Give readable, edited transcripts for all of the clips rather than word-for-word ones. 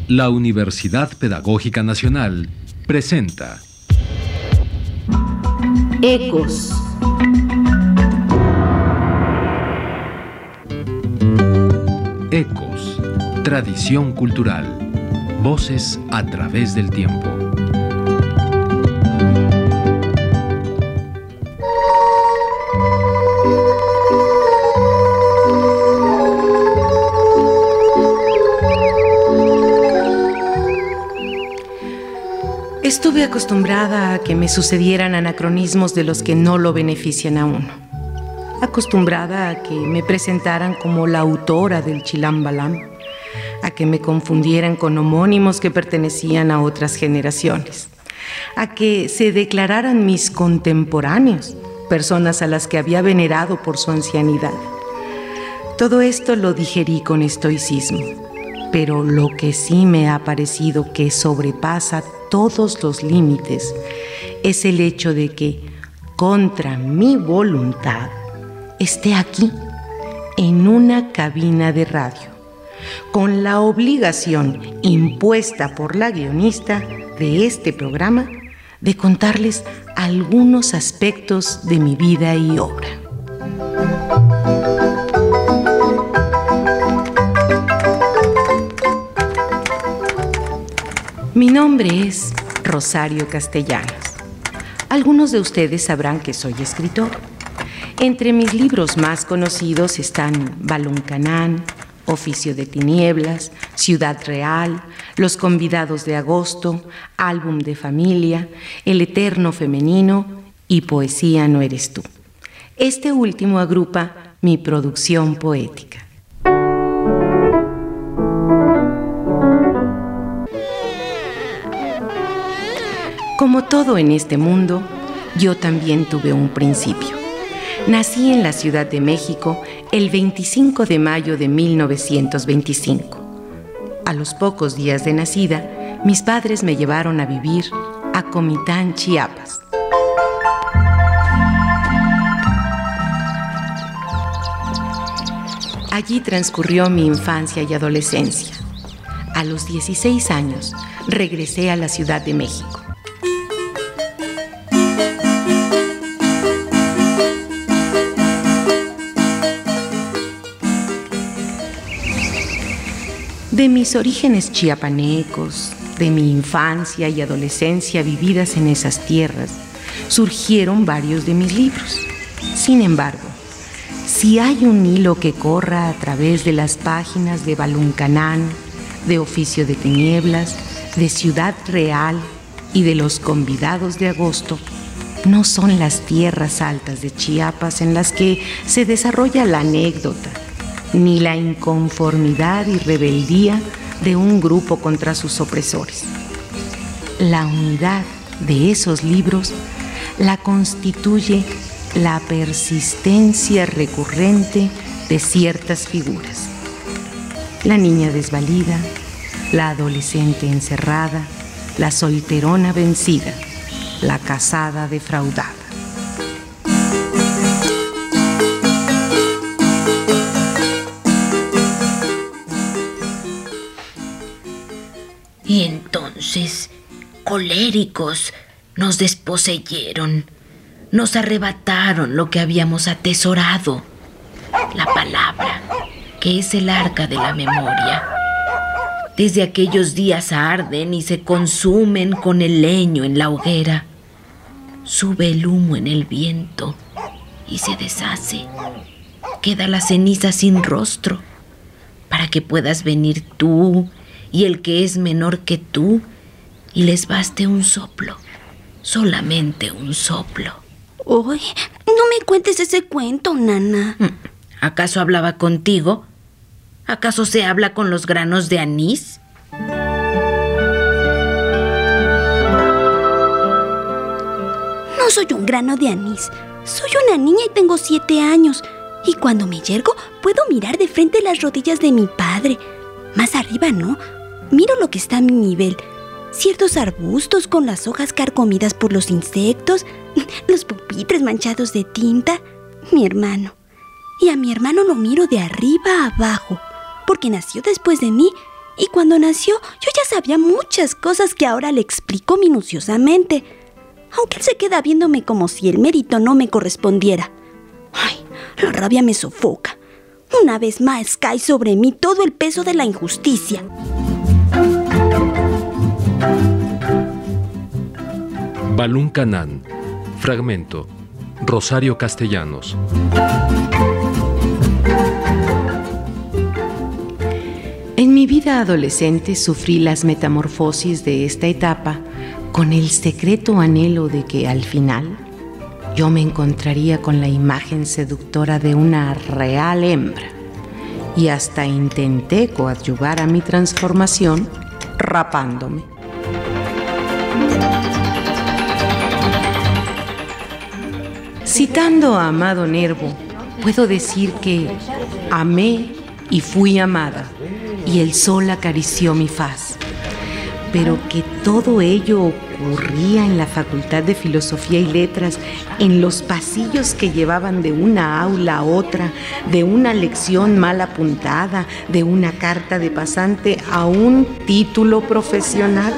La Universidad Pedagógica Nacional presenta Ecos. Ecos, tradición cultural, voces a través del tiempo. Estuve acostumbrada a que me sucedieran anacronismos de los que no lo benefician a uno. Acostumbrada a que me presentaran como la autora del Chilambalam, a que me confundieran con homónimos que pertenecían a otras generaciones, a que se declararan mis contemporáneos, personas a las que había venerado por su ancianidad. Todo esto lo digerí con estoicismo, pero lo que sí me ha parecido que sobrepasa todos los límites es el hecho de que, contra mi voluntad, esté aquí, en una cabina de radio, con la obligación impuesta por la guionista de este programa de contarles algunos aspectos de mi vida y obra. Mi nombre es Rosario Castellanos. Algunos de ustedes sabrán que soy escritor. Entre mis libros más conocidos están Baluncanán, Oficio de Tinieblas, Ciudad Real, Los Convidados de Agosto, Álbum de Familia, El Eterno Femenino y Poesía no eres tú. Este último agrupa mi producción poética. Como todo en este mundo, yo también tuve un principio. Nací en la Ciudad de México el 25 de mayo de 1925. A los pocos días de nacida, mis padres me llevaron a vivir a Comitán, Chiapas. Allí transcurrió mi infancia y adolescencia. A los 16 años, regresé a la Ciudad de México. De mis orígenes chiapanecos, de mi infancia y adolescencia vividas en esas tierras, surgieron varios de mis libros. Sin embargo, si hay un hilo que corra a través de las páginas de Baluncanán, de Oficio de Tinieblas, de Ciudad Real y de Los Convidados de Agosto, no son las tierras altas de Chiapas en las que se desarrolla la anécdota, ni la inconformidad y rebeldía de un grupo contra sus opresores. La unidad de esos libros la constituye la persistencia recurrente de ciertas figuras. La niña desvalida, la adolescente encerrada, la solterona vencida, la casada defraudada. Y entonces, coléricos, nos desposeyeron, nos arrebataron lo que habíamos atesorado, la palabra, que es el arca de la memoria. Desde aquellos días arden y se consumen con el leño en la hoguera. Sube el humo en el viento y se deshace. Queda la ceniza sin rostro, para que puedas venir tú y el que es menor que tú, y les baste un soplo, solamente un soplo. Uy, no me cuentes ese cuento, nana. ¿Acaso hablaba contigo? ¿Acaso se habla con los granos de anís? No soy un grano de anís. Soy una niña y tengo 7 años. Y cuando me yergo, puedo mirar de frente las rodillas de mi padre. Más arriba, ¿no? Miro lo que está a mi nivel. Ciertos arbustos con las hojas carcomidas por los insectos, los pupitres manchados de tinta, mi hermano. Y a mi hermano lo miro de arriba a abajo, porque nació después de mí Y cuando nació, yo ya sabía muchas cosas que ahora le explico minuciosamente. Aunque él se queda viéndome como si el mérito no me correspondiera. Ay, la rabia me sofoca. Una vez más cae sobre mí todo el peso de la injusticia. Balún Canán. Fragmento. Rosario Castellanos. En mi vida adolescente sufrí las metamorfosis de esta etapa con el secreto anhelo de que al final yo me encontraría con la imagen seductora de una real hembra, y hasta intenté coadyuvar a mi transformación rapándome. Citando a Amado Nervo, puedo decir que amé y fui amada, y el sol acarició mi faz, pero que todo ello ocurría en la Facultad de Filosofía y Letras, en los pasillos que llevaban de una aula a otra, de una lección mal apuntada, de una carta de pasante a un título profesional.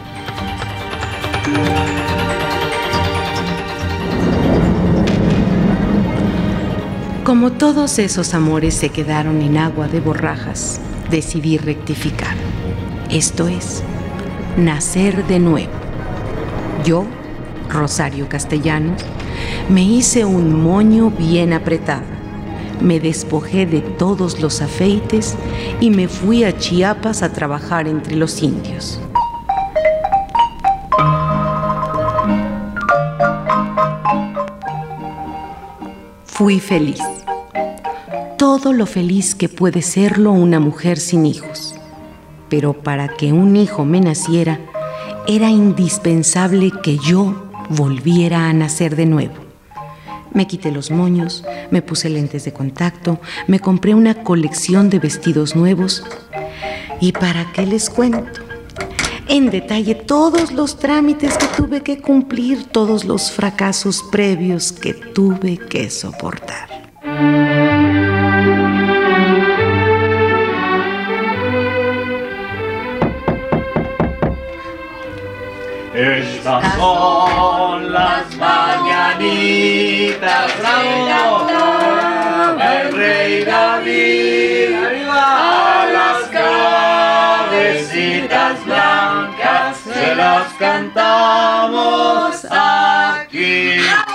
Como todos esos amores se quedaron en agua de borrajas, decidí rectificar. Esto es, nacer de nuevo. Yo, Rosario Castellanos, me hice un moño bien apretado. Me despojé de todos los afeites y me fui a Chiapas a trabajar entre los indios. Fui feliz. Todo lo feliz que puede serlo una mujer sin hijos. Pero para que un hijo me naciera, era indispensable que yo volviera a nacer de nuevo. Me quité los moños, me puse lentes de contacto, me compré una colección de vestidos nuevos. ¿Y para qué les cuento? En detalle todos los trámites que tuve que cumplir, todos los fracasos previos que tuve que soportar. Estas son las mañanitas, bravo, el rey David, a las cabecitas blancas se las cantamos aquí.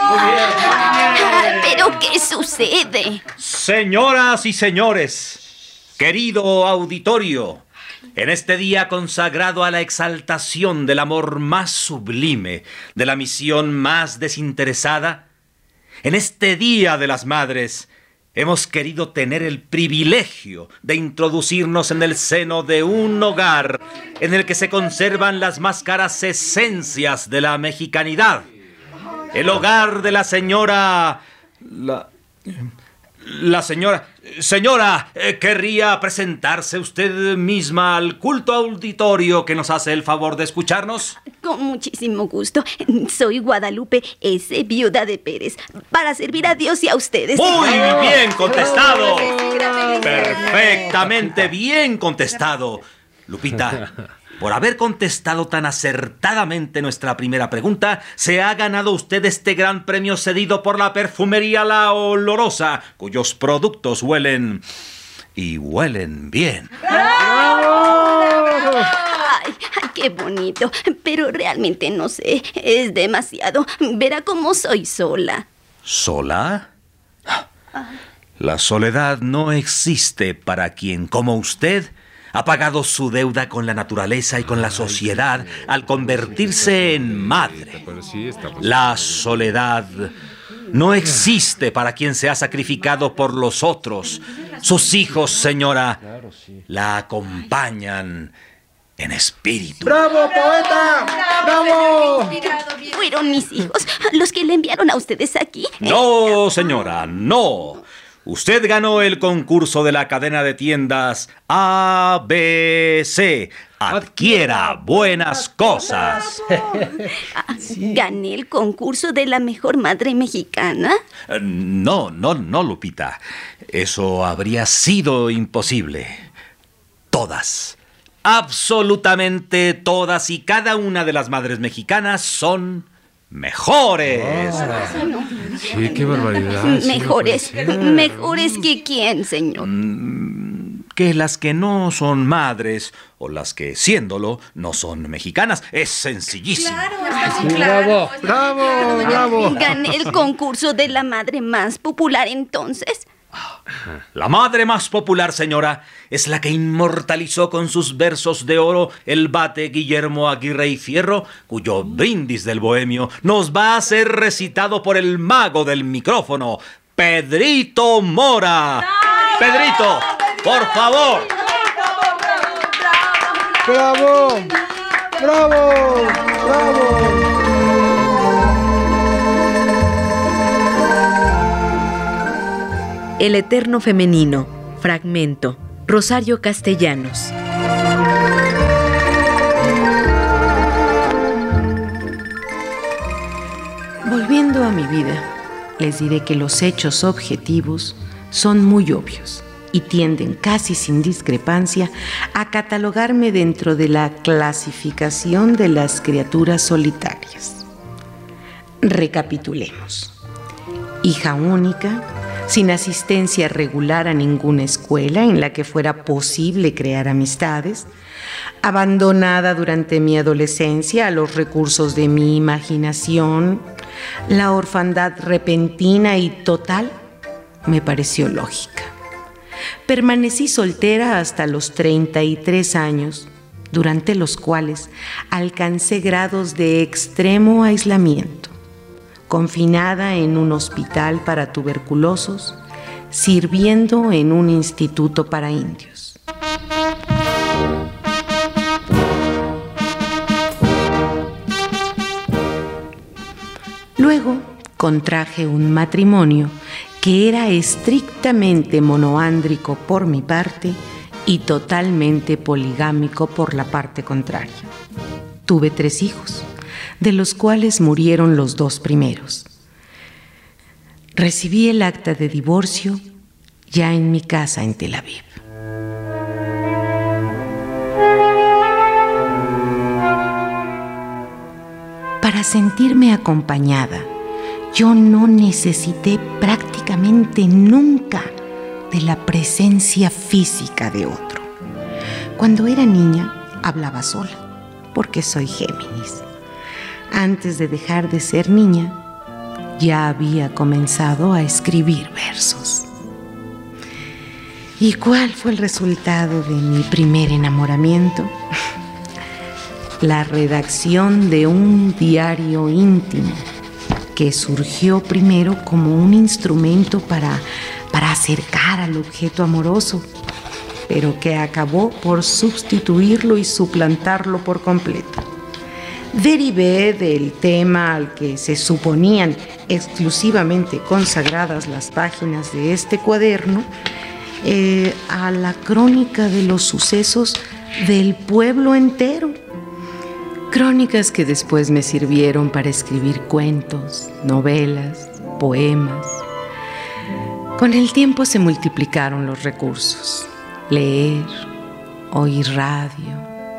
¿Pero qué sucede? Señoras y señores, querido auditorio, en este día consagrado a la exaltación del amor más sublime, de la misión más desinteresada, en este Día de las Madres, hemos querido tener el privilegio de introducirnos en el seno de un hogar en el que se conservan las más caras esencias de la mexicanidad. El hogar de la señora... Señora, ¿querría presentarse usted misma al culto auditorio que nos hace el favor de escucharnos? Con muchísimo gusto. Soy Guadalupe S., viuda de Pérez, para servir a Dios y a ustedes. ¡Muy bien contestado! Perfectamente bien contestado. Lupita, por haber contestado tan acertadamente nuestra primera pregunta, se ha ganado usted este gran premio cedido por la perfumería La Olorosa, cuyos productos huelen... y huelen bien. Ay, qué bonito. Pero realmente no sé. Es demasiado. Verá cómo soy sola. ¿Sola? La soledad no existe para quien, como usted, ha pagado su deuda con la naturaleza y con la sociedad al convertirse en madre. La soledad no existe para quien se ha sacrificado por los otros. Sus hijos, señora, la acompañan en espíritu. ¡Bravo, poeta! ¡Bravo! ¿Fueron mis hijos los que le enviaron a ustedes aquí? No, señora, no. Usted ganó el concurso de la cadena de tiendas ABC. Adquiera buenas cosas. ¿Gané el concurso de la mejor madre mexicana? No, Lupita. Eso habría sido imposible. Todas Absolutamente todas y cada una de las madres mexicanas son mejores. Sí, qué barbaridad. Mejores. ¿Mejores que quién, señor? Que las que no son madres o las que, siéndolo, no son mexicanas. Es sencillísimo. Bravo, bravo, bravo. ¿Gané el concurso de la madre más popular entonces? La madre más popular, señora, es la que inmortalizó con sus versos de oro el vate Guillermo Aguirre y Fierro, cuyo brindis del bohemio nos va a ser recitado por el mago del micrófono, Pedrito Mora. Pedrito, por favor. Bravo, bravo, bravo. El Eterno Femenino, fragmento, Rosario Castellanos. Volviendo a mi vida, les diré que los hechos objetivos son muy obvios y tienden casi sin discrepancia a catalogarme dentro de la clasificación de las criaturas solitarias. Recapitulemos. Hija única, sin asistencia regular a ninguna escuela en la que fuera posible crear amistades, abandonada durante mi adolescencia a los recursos de mi imaginación, la orfandad repentina y total me pareció lógica. Permanecí soltera hasta los 33 años, durante los cuales alcancé grados de extremo aislamiento, confinada en un hospital para tuberculosos, sirviendo en un instituto para indios. Luego contraje un matrimonio que era estrictamente monoándrico por mi parte y totalmente poligámico por la parte contraria. Tuve 3 hijos, de los cuales murieron los 2 primeros. Recibí el acta de divorcio ya en mi casa en Tel Aviv. Para sentirme acompañada, yo no necesité prácticamente nunca de la presencia física de otro. Cuando era niña, hablaba sola, porque soy Géminis. Antes de dejar de ser niña, ya había comenzado a escribir versos. ¿Y cuál fue el resultado de mi primer enamoramiento? La redacción de un diario íntimo que surgió primero como un instrumento para acercar al objeto amoroso, pero que acabó por sustituirlo y suplantarlo por completo. Derivé del tema al que se suponían exclusivamente consagradas las páginas de este cuaderno a la crónica de los sucesos del pueblo entero. Crónicas que después me sirvieron para escribir cuentos, novelas, poemas. Con el tiempo se multiplicaron los recursos: leer, oír radio.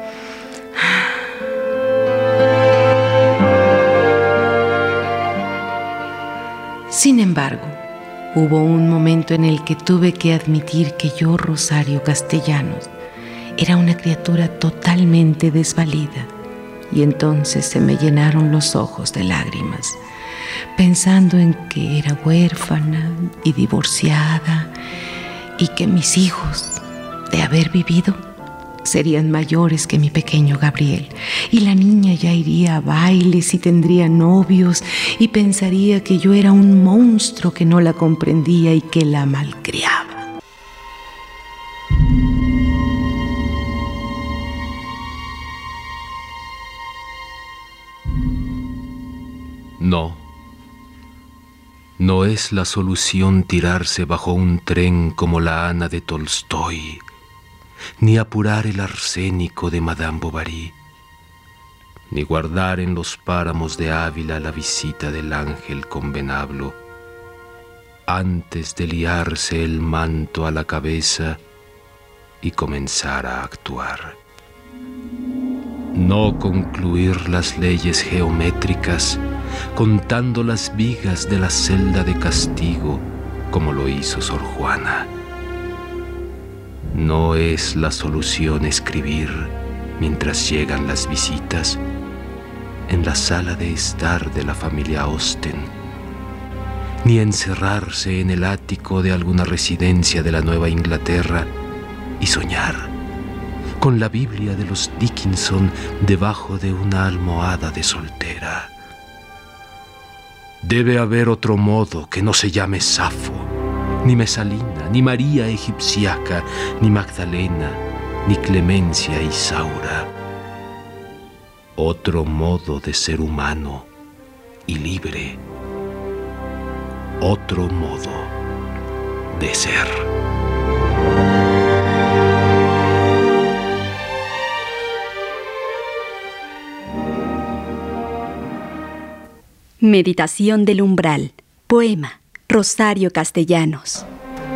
Sin embargo, hubo un momento en el que tuve que admitir que yo, Rosario Castellanos, era una criatura totalmente desvalida. Y entonces se me llenaron los ojos de lágrimas, pensando en que era huérfana y divorciada y que mis hijos, de haber vivido, serían mayores que mi pequeño Gabriel, y la niña ya iría a bailes y tendría novios y pensaría que yo era un monstruo que no la comprendía y que la malcriaba. No es la solución tirarse bajo un tren como la Ana de Tolstoy, ni apurar el arsénico de Madame Bovary, ni guardar en los páramos de Ávila la visita del ángel con venablo, antes de liarse el manto a la cabeza y comenzar a actuar. No concluir las leyes geométricas contando las vigas de la celda de castigo como lo hizo Sor Juana. No es la solución escribir mientras llegan las visitas en la sala de estar de la familia Austen, ni encerrarse en el ático de alguna residencia de la Nueva Inglaterra y soñar con la Biblia de los Dickinson debajo de una almohada de soltera. Debe haber otro modo que no se llame Safo, ni Mesalina, ni María Egipciaca, ni Magdalena, ni Clemencia Isaura. Otro modo de ser humano y libre. Otro modo de ser. Meditación del umbral. Poema. Rosario Castellanos.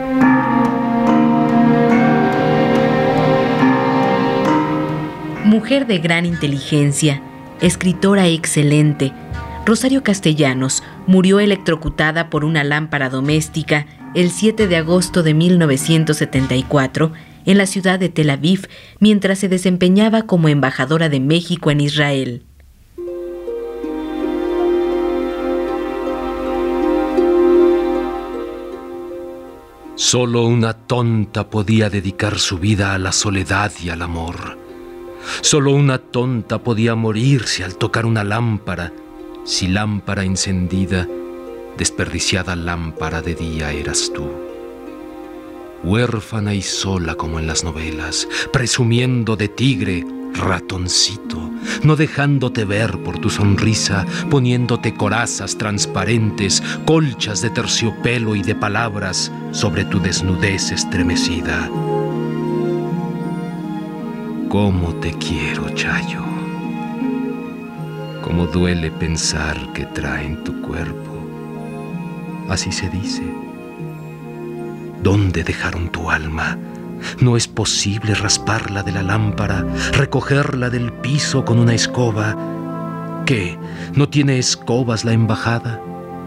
Mujer de gran inteligencia, escritora excelente, Rosario Castellanos murió electrocutada por una lámpara doméstica el 7 de agosto de 1974 en la ciudad de Tel Aviv mientras se desempeñaba como embajadora de México en Israel. Solo una tonta podía dedicar su vida a la soledad y al amor. Solo una tonta podía morirse al tocar una lámpara, si lámpara encendida, desperdiciada lámpara de día eras tú. Huérfana y sola como en las novelas, presumiendo de tigre, ratoncito, no dejándote ver por tu sonrisa, poniéndote corazas transparentes, colchas de terciopelo y de palabras sobre tu desnudez estremecida. ¿Cómo te quiero, Chayo? ¿Cómo duele pensar que traen tu cuerpo? Así se dice. ¿Dónde dejaron tu alma? No es posible rasparla de la lámpara, recogerla del piso con una escoba. ¿Qué? ¿No tiene escobas la embajada?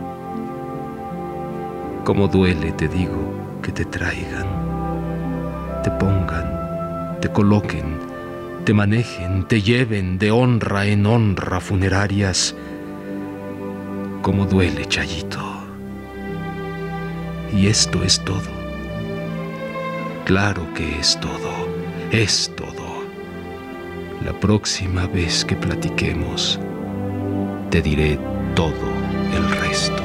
Cómo duele, te digo, que te traigan, te pongan, te coloquen, te manejen, te lleven de honra en honra funerarias. Cómo duele, Chayito. Y esto es todo. Claro que es todo, es todo. La próxima vez que platiquemos, te diré todo el resto.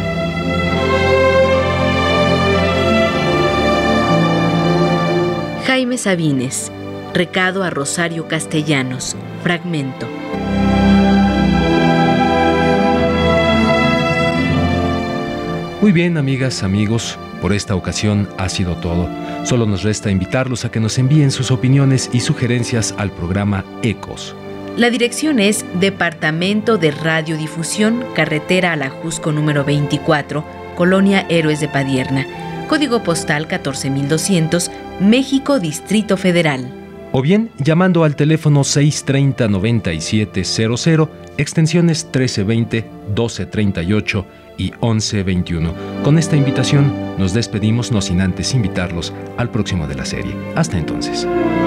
Jaime Sabines, recado a Rosario Castellanos, fragmento. Muy bien, amigas, amigos, por esta ocasión ha sido todo. Solo nos resta invitarlos a que nos envíen sus opiniones y sugerencias al programa Ecos. La dirección es Departamento de Radiodifusión, Carretera Alajusco número 24, Colonia Héroes de Padierna. Código postal 14200, México, Distrito Federal. O bien llamando al teléfono 630-9700, extensiones 1320, 1238 y 1121. Con esta invitación nos despedimos, no sin antes invitarlos al próximo de la serie. Hasta entonces.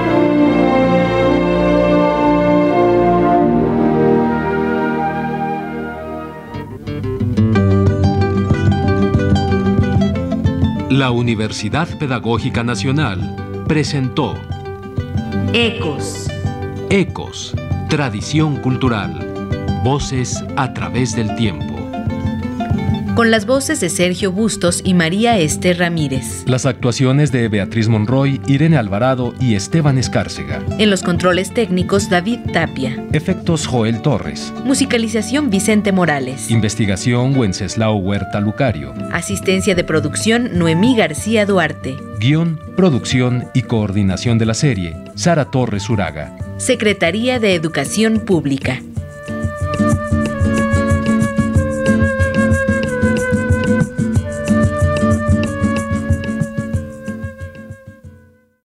La Universidad Pedagógica Nacional presentó Ecos. Ecos, tradición cultural. Voces a través del tiempo. Con las voces de Sergio Bustos y María Esther Ramírez. Las actuaciones de Beatriz Monroy, Irene Alvarado y Esteban Escárcega. En los controles técnicos, David Tapia. Efectos, Joel Torres. Musicalización, Vicente Morales. Investigación, Wenceslao Huerta Lucario. Asistencia de producción, Noemí García Duarte. Guión, producción y coordinación de la serie, Sara Torres Uraga. Secretaría de Educación Pública.